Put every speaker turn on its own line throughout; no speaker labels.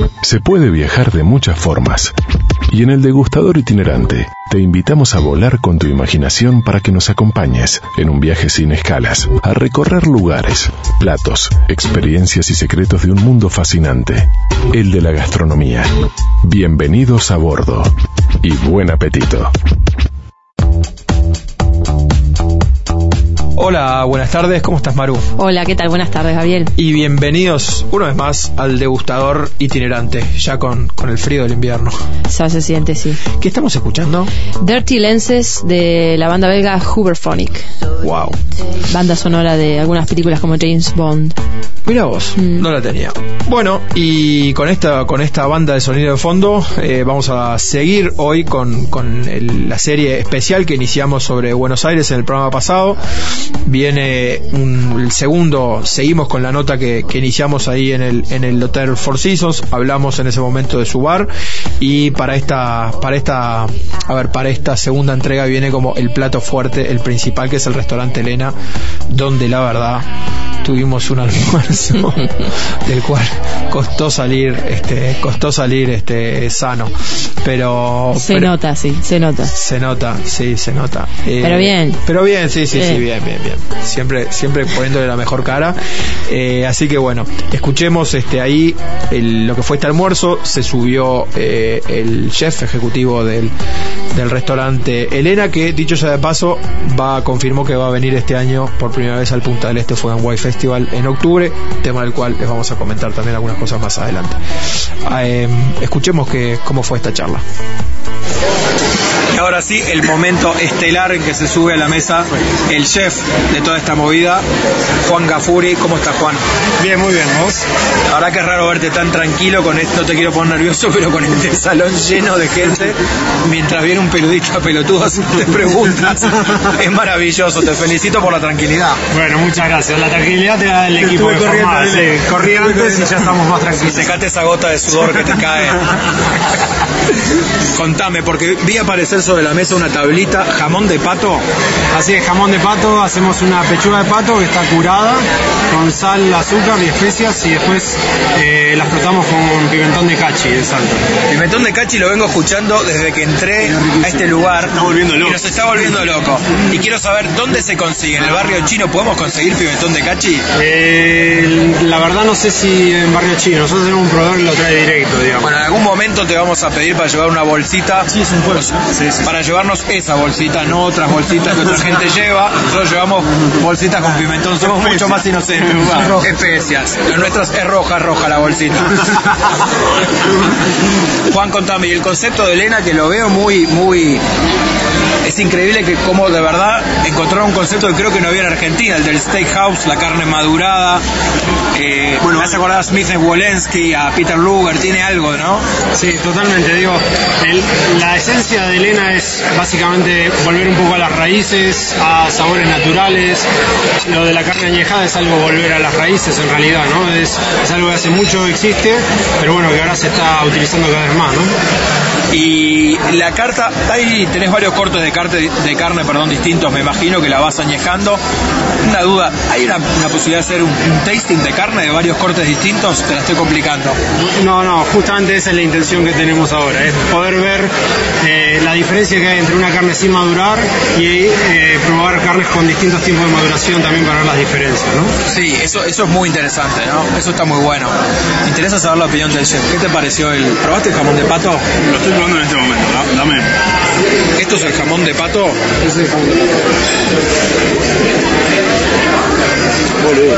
Se puede viajar de muchas formas. Y en el degustador itinerante te invitamos a volar con tu imaginación para que nos acompañes en un viaje sin escalas, a recorrer lugares, platos, experiencias y secretos de un mundo fascinante, el de la gastronomía. Bienvenidos a bordo y buen apetito.
Hola, buenas tardes, ¿cómo estás, Maru?
Hola, ¿qué tal? Buenas tardes, Gabriel.
Y bienvenidos una vez más al degustador itinerante, ya con el frío del invierno.
Ya se siente, sí.
¿Qué estamos escuchando?
Dirty Lenses, de la banda belga Hooverphonic.
Wow.
Banda sonora de algunas películas como James Bond.
Mira vos, no la tenía. Bueno, y con esta banda de sonido de fondo vamos a seguir hoy con la serie especial que iniciamos sobre Buenos Aires en el programa pasado. Viene el segundo, seguimos con la nota que iniciamos ahí en el Hotel Four Seasons. Hablamos en ese momento de su bar, y para esta segunda entrega viene como el plato fuerte, el principal, que es el restaurante Elena, donde la verdad tuvimos un almuerzo del cual costó salir sano, pero
se nota. Pero bien,
sí, bien. Siempre poniéndole la mejor cara. Así que bueno, escuchemos ahí lo que fue este almuerzo. Se subió el chef ejecutivo del restaurante Elena, que dicho sea de paso confirmó que va a venir este año por primera vez al Punta del Este Food and Wine Festival en octubre, tema del cual les vamos a comentar también algunas cosas más adelante. Escuchemos cómo fue esta charla. Y ahora sí, el momento estelar en que se sube a la mesa el chef de toda esta movida, Juan Gafuri. ¿Cómo estás, Juan?
Bien, muy bien, ¿vos?
La verdad que es raro verte tan tranquilo con esto, no te quiero poner nervioso, pero con este salón lleno de gente, mientras viene un periodista pelotudo a hacerte preguntas. Es maravilloso, te felicito por la tranquilidad.
Bueno, muchas gracias. La tranquilidad te da el equipo de formar. Sí, corrí antes y ya estamos más tranquilos.
Secate esa gota de sudor que te cae. Contame, porque vi aparecer sobre la mesa una tablita, jamón de pato.
Así es, jamón de pato. Hacemos una pechuga de pato que está curada con sal, azúcar y especias, y después la frotamos con pimentón de cachi de Salta.
Pimentón de cachi lo vengo escuchando desde que entré a este lugar y nos está volviendo loco. Y quiero saber dónde se consigue. ¿En el barrio chino podemos conseguir pimentón de cachi?
La verdad no sé si en barrio chino. Nosotros tenemos un proveedor que lo trae directo, digamos.
Bueno, en algún momento te vamos a pedir para llevar una bolsita.
Sí, es un pueblo. Sí.
Para llevarnos esa bolsita, no otras bolsitas que otra gente lleva. Nosotros llevamos bolsitas con pimentón, somos mucho más inocentes. Especias. Las nuestras es roja la bolsita. Juan, contame, y el concepto de Elena, que lo veo muy... Es increíble que como de verdad encontraron un concepto que creo que no había en Argentina, el del steakhouse, la carne madurada. Bueno, me hace acordar a Smith Wolensky, a Peter Luger, tiene algo, ¿no?
Sí, totalmente. Digo, la esencia de Elena es básicamente volver un poco a las raíces, a sabores naturales. Lo de la carne añejada es algo volver a las raíces en realidad, ¿no? Es algo que hace mucho existe, pero bueno, que ahora se está utilizando cada vez más, ¿no?
Y la carta, ahí tenés varios cortes de carne, distintos, me imagino que la vas añejando. Una duda, ¿hay una posibilidad de hacer un tasting de carne de varios cortes distintos? Te la estoy complicando.
No, justamente esa es la intención que tenemos ahora, es poder ver la diferencia que hay entre una carne sin madurar y probar carnes con distintos tiempos de maduración también para ver las diferencias, ¿no?
Sí, eso es muy interesante, ¿no? Eso está muy bueno. Me interesa saber la opinión del chef. ¿Qué te pareció ¿probaste el jamón de pato?
Lo estoy probando en este momento, ¿no? Dame.
¿Esto es el jamón de pato?
Ese es el jamón de pato.
Boludo.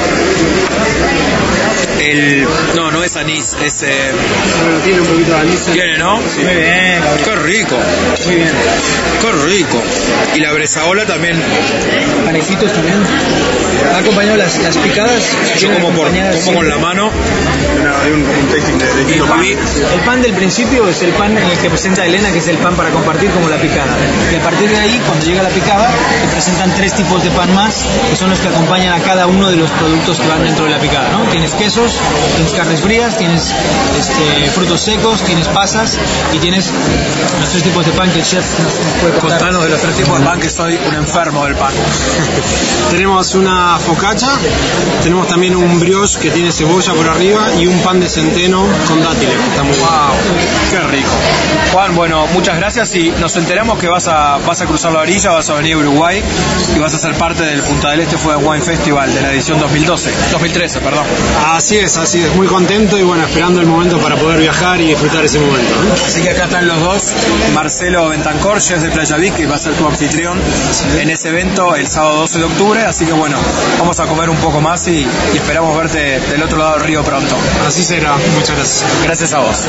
No es anís, es...
Bueno, tiene un poquito de anís.
Tiene, ¿no?
Sí. Muy bien.
Qué rico.
Muy bien.
Qué rico. Y la bresaola también.
Panecitos también. ¿Ha acompañado las picadas?
Yo como con la mano.
Hay un tasting de distinto pan.
El pan del principio es el pan en el que presenta Elena, que es el pan para compartir, como la picada. Y a partir de ahí, cuando llega la picada, te presentan 3 tipos de pan más, que son los que acompañan a cada uno de los productos que van dentro de la picada, ¿no? Tienes queso, crudos, tienes carnes frías, tienes frutos secos, tienes pasas y tienes los 3 tipos de pan que el chef nos puede contar.
Contanos de los 3 tipos de pan, que soy un enfermo del pan.
Tenemos una focaccia, tenemos también un brioche que tiene cebolla por arriba y un pan de centeno con dátiles, que está muy
Wow, qué rico. Juan, bueno, muchas gracias, y nos enteramos que vas a cruzar la orilla, vas a venir a Uruguay y vas a ser parte del Punta del Este Food and Wine Festival de la edición 2013, perdón.
Así es, muy contento y bueno, esperando el momento para poder viajar y disfrutar ese momento, ¿no?
Así que acá están los dos, Marcelo Bentancor, chef de Playa Vic, que va a ser tu anfitrión en ese evento el sábado 12 de octubre, así que bueno, vamos a comer un poco más y esperamos verte del otro lado del río pronto.
Así será, muchas gracias.
Gracias a vos.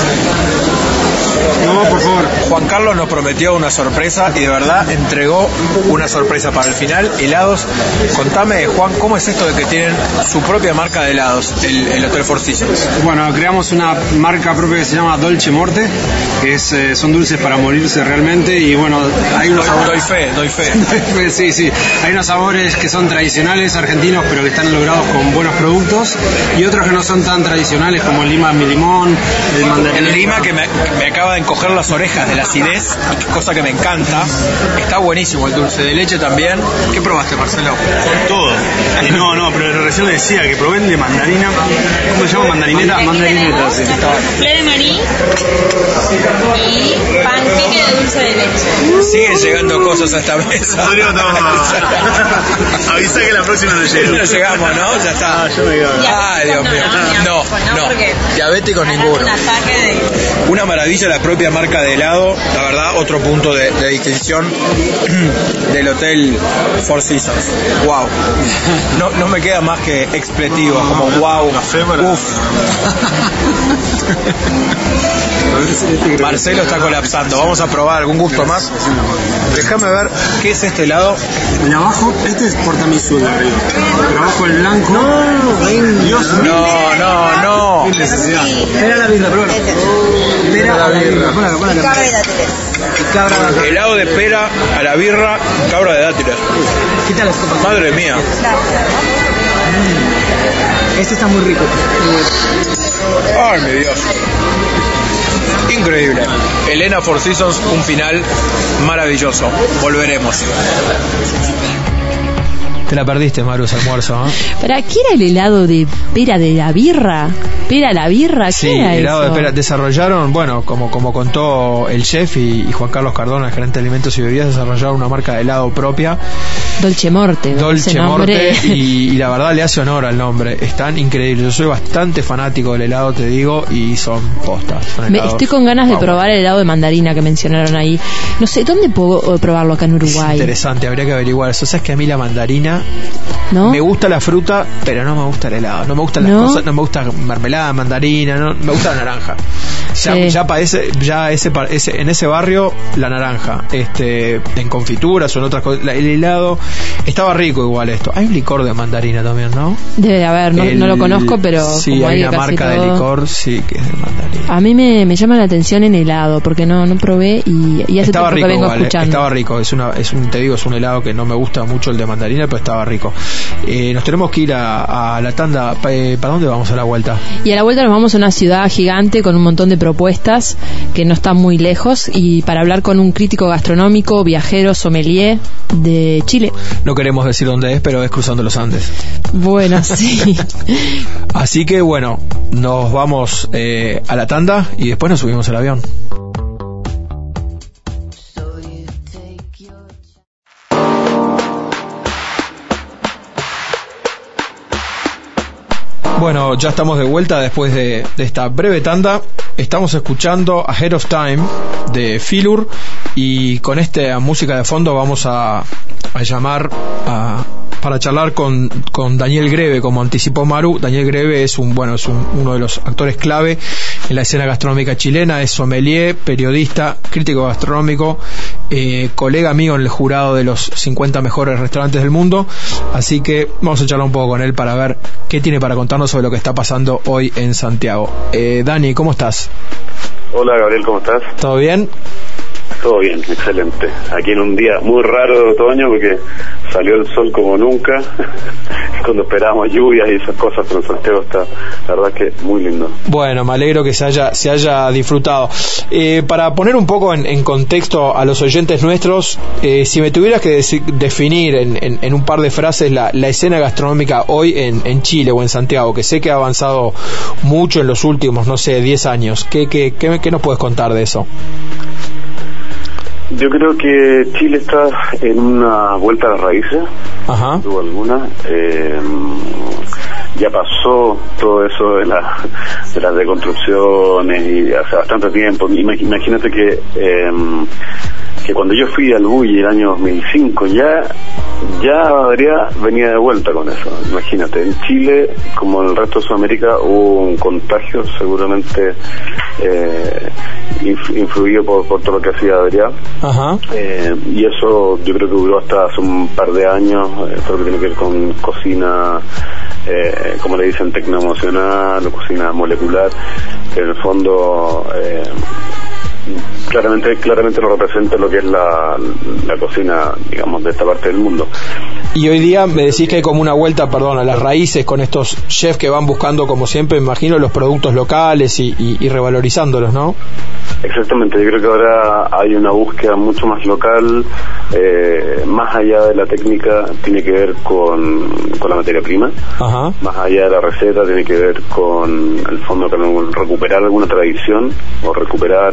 No, por favor.
Juan Carlos nos prometió una sorpresa y de verdad entregó una sorpresa para el final. Helados. Contame, Juan, ¿cómo es esto de que tienen su propia marca de helados, el Hotel Four Seasons?
Bueno, creamos una marca propia que se llama Dolce Morte, que son dulces para morirse realmente, y bueno, hay unos sabores...
Doy fe.
Sí. Hay unos sabores que son tradicionales argentinos, pero que están logrados con buenos productos, y otros que no son tan tradicionales, como el lima mi limón, el mandarín.
El lima que me acaba de encoger las orejas de la acidez, cosa que me encanta. Está buenísimo el dulce de leche también. ¿Qué probaste, Marcelo?
Todo. No, pero recién le decía que probé el de mandarina. ¿Cómo se llama? Mandarineta. Mandarineta, sí.
Fleur de maní y panqueque de dulce de leche.
Siguen llegando cosas a esta mesa.
Avisa que la próxima no llego.
No llegamos, ¿no? Ya está.
Yo me quedo.
Ay, Dios mío. No.
Porque
Diabéticos ninguno.
un ataque de...
Una maravilla la propia marca de helado, la verdad, otro punto de distinción del Hotel Four Seasons. Wow. No me queda más que expletivo, como wow. Uf. Marcelo está colapsando. Vamos a probar algún gusto más. Déjame ver qué es este helado.
El abajo, este es portamisú de arriba, pero abajo el blanco. Dios mío.
No.
Qué necesidad.
Espera la birra, pruébalo. Espera la birra. Cabra.
Helado de pera a la birra, cabra de dátiles.
Quita las copas.
Madre mía.
Este está muy rico.
Ay, mi Dios. Increíble. Elena Four Seasons, un final maravilloso. Volveremos. Te la perdiste, Maru, ese almuerzo, ¿eh?
¿Para qué era el helado de pera de la birra? ¿Pera la birra? ¿Qué
Sí,
era
helado
eso?
de pera. Desarrollaron, bueno, como contó el chef y Juan Carlos Cardona, el gerente de alimentos y bebidas, desarrollaron una marca de helado propia,
Dolce Morte. ¿no?
Dolce
Ese nombre.
Morte, y la verdad le hace honor al nombre. Están increíbles. Yo soy bastante fanático del helado, te digo, y son postas. Son helados.
Estoy con ganas de
Wow.
probar el helado de mandarina que mencionaron ahí. No sé, ¿dónde puedo probarlo acá en Uruguay?
Interesante, habría que averiguar eso. Sabes que a mí la mandarina,
¿No?
me gusta la fruta, pero no me gusta el helado. No me gustan las
¿No?
cosas, no me gusta mermelada, mandarina, no me gusta la naranja.
Sí.
En ese barrio la naranja, en confituras o en otras cosas, el helado estaba rico igual esto. Hay un licor de mandarina también, ¿no?
Debe de haber, no lo conozco, pero
sí,
como
hay
de
una
casi
marca
todo.
de licor, sí, que es de mandarina.
A mí me llama la atención en helado, porque no probé y hace
Estaba
tiempo
rico
que vengo
igual,
escuchando.
estaba rico, te digo, es un helado que no me gusta mucho, el de mandarina, pero estaba rico. Nos tenemos que ir a la tanda. ¿Para dónde vamos a la vuelta?
Y a la vuelta nos vamos a una ciudad gigante con un montón de propuestas que no están muy lejos, y para hablar con un crítico gastronómico, viajero, sommelier de Chile.
No queremos decir dónde es, pero es cruzando los Andes.
Bueno, sí.
Así que bueno, nos vamos a la tanda y después nos subimos al avión. Bueno, ya estamos de vuelta después de esta breve tanda. Estamos escuchando Ahead of Time de Filur, y con esta música de fondo vamos a llamar para charlar con Daniel Greve, como anticipó Maru. Daniel Greve es uno de los actores clave en la escena gastronómica chilena. Es sommelier, periodista, crítico gastronómico, colega mío en el jurado de los 50 mejores restaurantes del mundo. Así que vamos a charlar un poco con él para ver qué tiene para contarnos sobre lo que está pasando hoy en Santiago. Dani, ¿cómo estás?
Hola Gabriel, ¿cómo estás?
¿Todo bien?
Todo bien, excelente. Aquí en un día muy raro de otoño porque salió el sol como nunca, cuando esperábamos lluvias y esas cosas, pero en Santiago está, la verdad que muy lindo.
Bueno, me alegro que se haya disfrutado. Para poner un poco en contexto a los oyentes nuestros, si me tuvieras que definir en un par de frases la escena gastronómica hoy en Chile o en Santiago, que sé que ha avanzado mucho en los últimos, no sé, 10 años, ¿qué nos puedes contar de eso?
Yo creo que Chile está en una vuelta a las raíces,
Ajá.
sin duda alguna. Ya pasó todo eso de las deconstrucciones y hace bastante tiempo. Imagínate que cuando yo fui al Bulli el año 2005 ya Adrià venía de vuelta con eso. Imagínate, en Chile como en el resto de Sudamérica hubo un contagio seguramente influido por todo lo que hacía Adrià.
Ajá.
Y eso yo creo que duró hasta hace un par de años, todo lo que tiene que ver con cocina, como le dicen, tecnoemocional o cocina molecular, que en el fondo claramente lo representa lo que es la cocina, digamos, de esta parte del mundo.
Y hoy día me decís que hay como una vuelta, a las raíces con estos chefs que van buscando, como siempre, me imagino, los productos locales y revalorizándolos, ¿no?
Exactamente, yo creo que ahora hay una búsqueda mucho más local, más allá de la técnica, tiene que ver con la materia prima.
Ajá.
Más allá de la receta, tiene que ver con el fondo, con recuperar alguna tradición o recuperar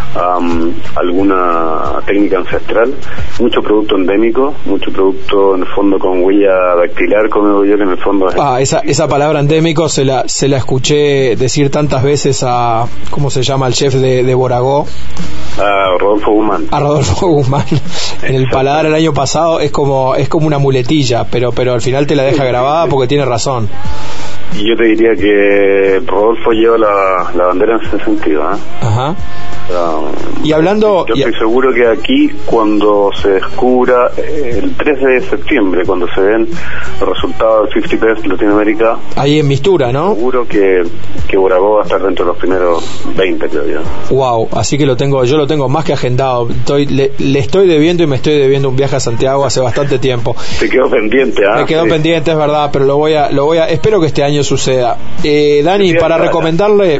alguna técnica ancestral. Mucho producto endémico, mucho producto en el fondo con huella dactilar, como digo yo, que en el fondo es...
esa palabra endémico se la escuché decir tantas veces a, ¿cómo se llama? El chef de Boragó,
a Rodolfo Guzmán.
En el paladar el año pasado es como una muletilla, pero al final te la deja grabada porque tiene razón.
Y yo te diría que Rodolfo lleva la bandera en ese sentido, ¿eh?
Ajá. Y hablando...
Yo estoy seguro que aquí, cuando se descubra el 3 de septiembre, cuando se den los resultados del 50 Best Latinoamérica,
ahí en Mistura, ¿no?
Seguro que Boragó va a estar dentro de los primeros 20, creo yo.
Wow, así que yo lo tengo más que agendado. Le estoy debiendo y me estoy debiendo un viaje a Santiago hace bastante tiempo.
Se quedó pendiente, ¿ah?
Me quedó pendiente, es verdad, pero lo voy a espero que este año suceda. Dani, para recomendarle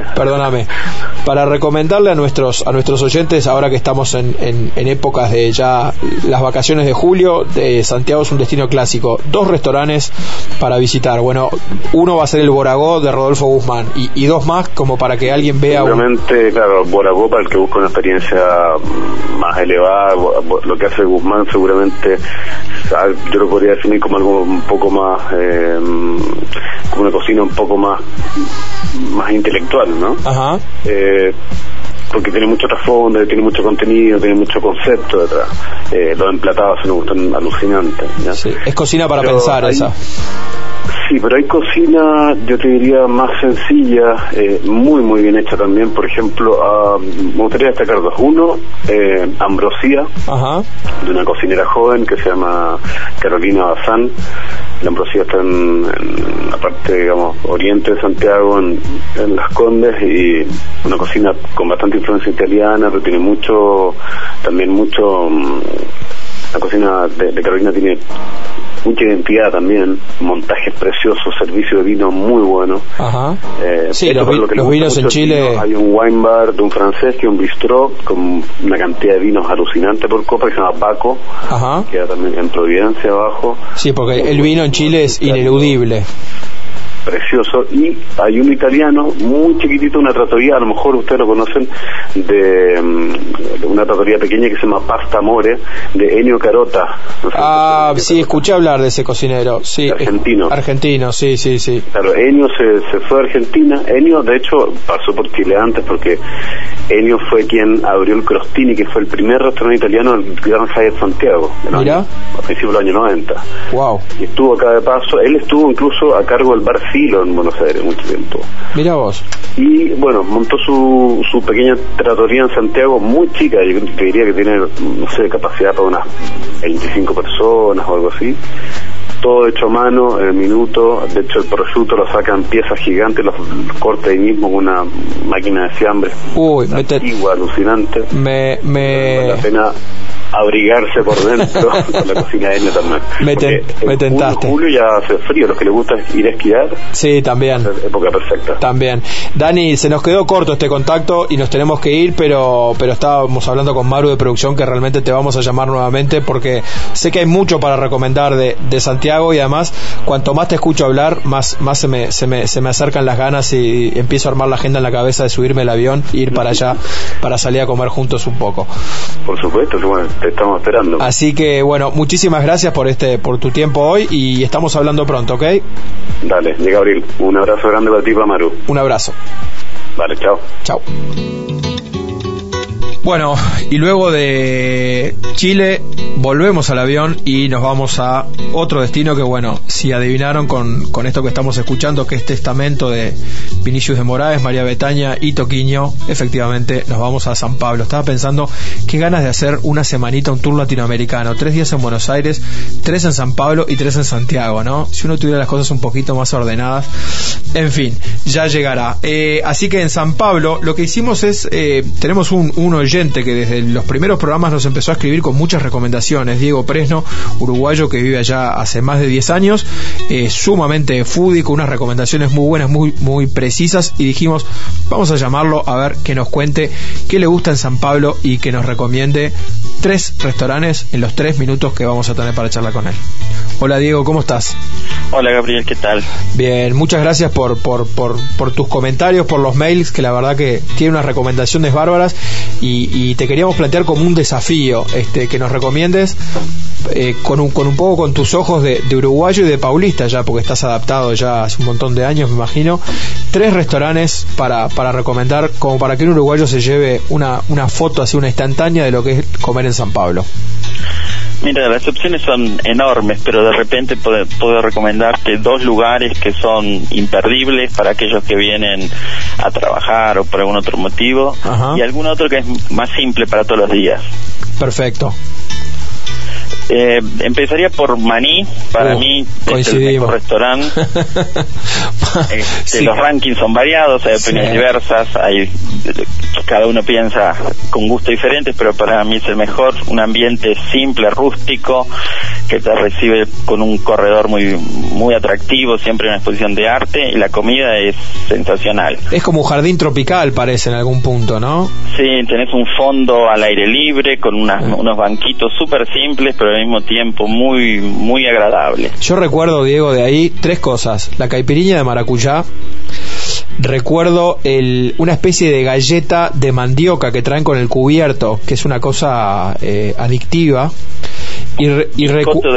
a nuestros oyentes, ahora que estamos en épocas de ya las vacaciones de julio, Santiago es un destino clásico. 2 restaurantes para visitar. Bueno, uno va a ser el Boragó de Rodolfo Guzmán y 2 más como para que alguien vea.
Seguramente, claro, Boragó para el que busca una experiencia más elevada. Lo que hace Guzmán seguramente yo lo podría definir como algo un poco más como una cocina un poco más intelectual, ¿no?
Ajá.
Porque tiene mucho trasfondo, tiene mucho contenido, tiene mucho concepto detrás. Los emplatados me gustan alucinantes, ¿ya?
Sí, es cocina para pensar esa.
Sí, pero hay cocina, yo te diría, más sencilla, muy muy bien hecha también. Por ejemplo, me gustaría destacar 2. Uno, Ambrosía,
Ajá.
de una cocinera joven que se llama Carolina Bazán. La Ambrosía está en la parte, digamos, oriente de Santiago, en Las Condes, y una cocina con bastante influencia italiana, pero tiene la cocina de Carolina tiene mucha identidad también, montajes preciosos, servicio de vino muy bueno.
Ajá. Sí, los vinos en Chile.
Hay un wine bar de un francés que es un bistró con una cantidad de vinos alucinante por copa que se llama Paco.
Ajá.
Queda también en Providencia abajo.
Sí, porque el vino en Chile es ineludible.
Precioso. Y hay un italiano muy chiquitito, una trattoria, a lo mejor ustedes lo conocen, de una trattoria pequeña que se llama Pasta Amore, de Ennio Carota. No sé
sí, escuché hablar de ese cocinero. Sí, argentino, sí.
Claro, Ennio se fue a Argentina. Ennio, de hecho, pasó por Chile antes, porque Ennio fue quien abrió el Crostini, que fue el primer restaurante italiano del Gran Hyatt Santiago, a principios del año 90.
Wow.
Y estuvo acá de paso. Él estuvo incluso a cargo del bar Filo en Buenos Aires mucho tiempo.
Mira vos.
Y bueno, montó su pequeña trattoria en Santiago, muy chica. Yo te diría que tiene, no sé, capacidad para unas 25 personas o algo así. Todo hecho a mano, en el minuto. De hecho, el prosciutto lo sacan piezas gigantes, los corta ahí mismo con una máquina de fiambre.
Uy,
antigua, alucinante.
Vale la
pena abrigarse por dentro con la cocina de Enya también.
Me tentaste.
En julio ya hace frío, los que les gusta ir a esquiar.
Sí, también.
Es época perfecta.
También. Dani, se nos quedó corto este contacto y nos tenemos que ir, pero estábamos hablando con Maru de producción, que realmente te vamos a llamar nuevamente porque sé que hay mucho para recomendar de Santiago, y además cuanto más te escucho hablar, más se me acercan las ganas y empiezo a armar la agenda en la cabeza de subirme al avión e ir para allá para salir a comer juntos un poco.
Por supuesto, bueno, te estamos esperando.
Así que bueno, muchísimas gracias por tu tiempo hoy y estamos hablando pronto, ¿ok?
Dale, llega Gabriel. Un abrazo grande para ti, para Maru.
Un abrazo.
Vale, chao.
Chao. Bueno, y luego de Chile volvemos al avión y nos vamos a otro destino que, bueno, si adivinaron con esto que estamos escuchando, que es Testamento de Vinicius de Moraes, María Betaña y Toquinho, efectivamente nos vamos a San Pablo. Estaba pensando qué ganas de hacer una semanita, un tour latinoamericano, 3 días en Buenos Aires, 3 en San Pablo y 3 en Santiago, ¿no? Si uno tuviera las cosas un poquito más ordenadas, en fin, ya llegará. Así que en San Pablo lo que hicimos es, tenemos un oyente que desde los primeros programas nos empezó a escribir con muchas recomendaciones. Diego Presno, uruguayo que vive allá hace más de 10 años, sumamente foodie, con unas recomendaciones muy buenas, muy precisas, y dijimos, vamos a llamarlo a ver que nos cuente qué le gusta en San Pablo y que nos recomiende 3 restaurantes en los 3 minutos que vamos a tener para charlar con él. Hola Diego, ¿cómo estás?
Hola Gabriel, ¿qué tal?
Bien, muchas gracias por tus comentarios, por los mails, que la verdad que tiene unas recomendaciones bárbaras, y te queríamos plantear como un desafío, que nos recomiendes con un poco con tus ojos de uruguayo y de paulista ya, porque estás adaptado ya hace un montón de años, me imagino, 3 restaurantes para recomendar, como para que un uruguayo se lleve una foto, así una instantánea de lo que es comer en San Pablo.
Mira, las opciones son enormes, pero de repente puedo recomendarte 2 lugares que son imperdibles para aquellos que vienen a trabajar o por algún otro motivo. Ajá. Y algún otro que es más simple para todos los días.
Perfecto.
Empezaría por Maní. Para mí es el mejor restaurante. Sí. Los rankings son variados, hay opiniones diversas, cada uno piensa con gustos diferentes, pero para mí es el mejor. Un ambiente simple, rústico, que te recibe con un corredor muy atractivo, siempre una exposición de arte, y la comida es sensacional.
Es como un jardín tropical, parece, en algún punto, ¿no?
Sí, tenés un fondo al aire libre con unos banquitos súper simples, pero al mismo tiempo muy agradable.
Yo recuerdo, Diego, de ahí 3 cosas: la caipiriña de maracuyá, recuerdo una especie de galleta de mandioca que traen con el cubierto, que es una cosa adictiva,
bizcoito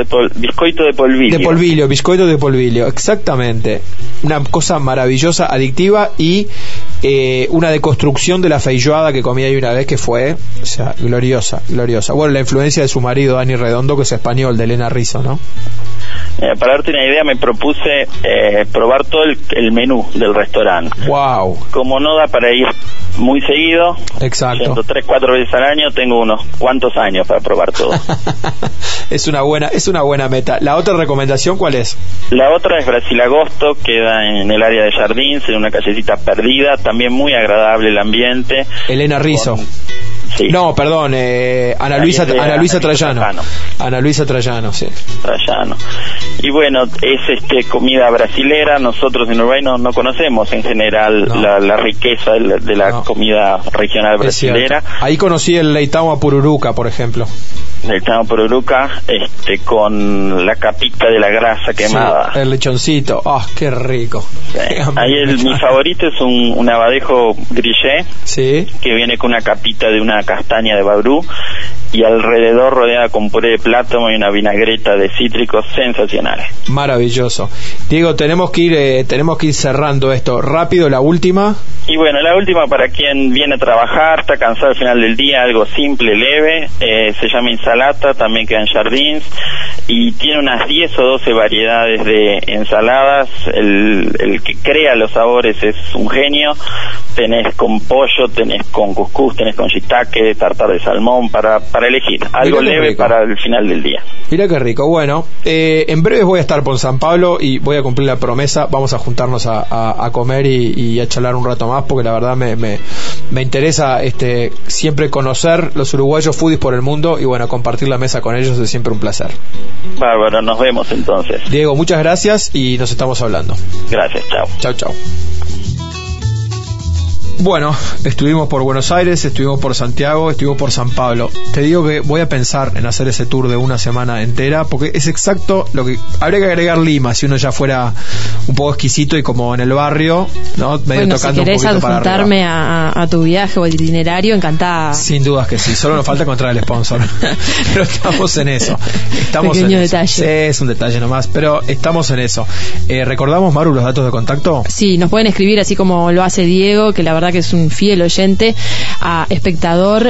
de polvillo,
exactamente, una cosa maravillosa, adictiva, y una deconstrucción de la feijoada que comí ahí una vez, que fue, o sea, gloriosa. Bueno, la influencia de su marido Dani Redondo, que es español, de Elena Rizzo, ¿no?
Para darte una idea, me propuse probar todo el menú del restaurante.
Wow.
Como no da para ir muy seguido,
exacto,
3-4 veces al año, tengo unos cuantos años para probar todo.
Es una buena meta. ¿La otra recomendación cuál es?
La otra es Brasil Agosto, queda en el área de Jardins, en una callecita perdida, también muy agradable el ambiente.
Elena Rizzo.
Sí.
No, perdón, Ana Luisa Trajano. Ana Luisa Trajano, sí.
Trajano. Y bueno, es comida brasilera. Nosotros en Uruguay no conocemos en general la riqueza de la comida regional brasilera.
Ahí conocí el leitão a pururuca, por ejemplo.
Leitão pururuca, con la capita de la grasa quemada.
Sí, el lechoncito, qué rico.
Sí. Ahí mi favorito es un abadejo grillé,
sí,
que viene con una capita de una castaña de Bauru y alrededor rodeada con puré de plátano y una vinagreta de cítricos sensacionales.
Maravilloso. Diego, tenemos que ir cerrando esto. Rápido, la última.
Y bueno, la última para quien viene a trabajar, está cansado al final del día, algo simple, leve, se llama Insalata, también queda en Jardins, y tiene unas 10 o 12 variedades de ensaladas. El que crea los sabores es un genio. Tenés con pollo, tenés con cuscús, tenés con shiitake, tartar de salmón, para elegir algo leve rico para el final del día.
Mira qué rico. Bueno, en breves voy a estar por San Pablo y voy a cumplir la promesa. Vamos a juntarnos a comer y a charlar un rato más, porque la verdad me Me interesa siempre conocer los uruguayos foodies por el mundo y bueno, compartir la mesa con ellos es siempre un placer.
Bárbaro, nos vemos entonces.
Diego, muchas gracias y nos estamos hablando.
Gracias, chao.
Chao. Bueno, estuvimos por Buenos Aires, estuvimos por Santiago, estuvimos por San Pablo. Te digo que voy a pensar en hacer ese tour de una semana entera, porque es exacto lo que... Habría que agregar Lima, si uno ya fuera un poco exquisito y como en el barrio, ¿no? Medio tocando
si querés
un poquito para
adjuntarme a tu viaje o el itinerario, encantada.
Sin dudas que sí, solo nos falta encontrar el sponsor. Pero estamos en eso.
Pequeño detalle.
Sí, es un detalle nomás, pero estamos en eso. ¿Recordamos, Maru, los datos de contacto?
Sí, nos pueden escribir así como lo hace Diego, que la verdad que es un fiel oyente, a espectador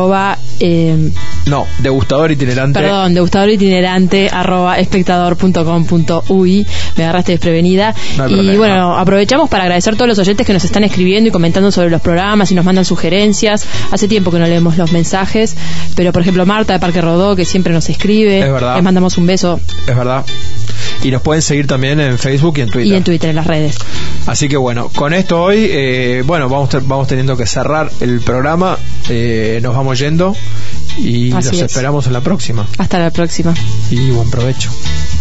degustador itinerante
@espectador.com.uy. Me agarraste desprevenida.
No hay
y
problema.
bueno, aprovechamos para agradecer a todos los oyentes que nos están escribiendo y comentando sobre los programas y nos mandan sugerencias. Hace tiempo que no leemos los mensajes, pero por ejemplo Marta de Parque Rodó, que siempre nos escribe,
Es verdad.
les mandamos un beso.
Es verdad. Y nos pueden seguir también en Facebook y en Twitter.
Y en Twitter, en las redes.
Así que bueno, con esto hoy, vamos teniendo que cerrar el programa. Nos vamos yendo y
Así
los
es.
esperamos en la próxima.
Hasta la próxima.
Y buen provecho.